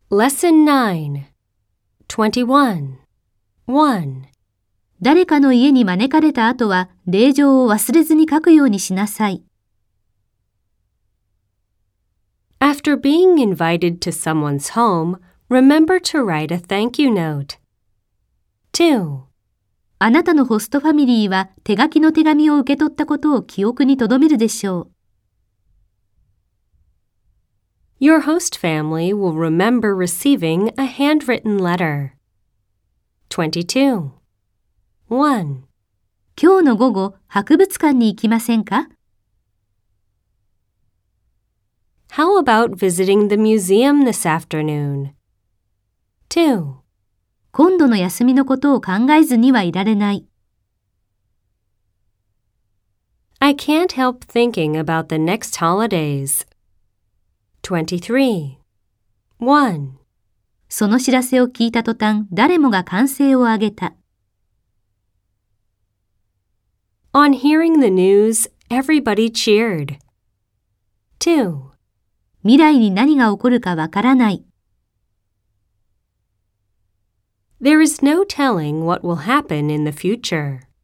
Lesson 9 21 1. 誰かの家に招かれた後は礼状を忘れずに書くようにしなさい。 After being invited to someone's home, remember to write a thank you note. 2. あなたのホストファミリーは手書きの手紙を受け取ったことを記憶に留めるでしょう。 Your host family will remember receiving a handwritten letter. 22. 1. 今日の午後、博物館に行きませんか？ How about visiting the museum this afternoon? 2. 今度の休みのことを考えずにはいられない。 I can't help thinking about the next holidays. 23. 1. その知らせを聞いた途端、誰もが歓声を上げた。 On hearing the news, everybody cheered. 2. 未来に何が起こるかわからない。 There is no telling what will happen in the future.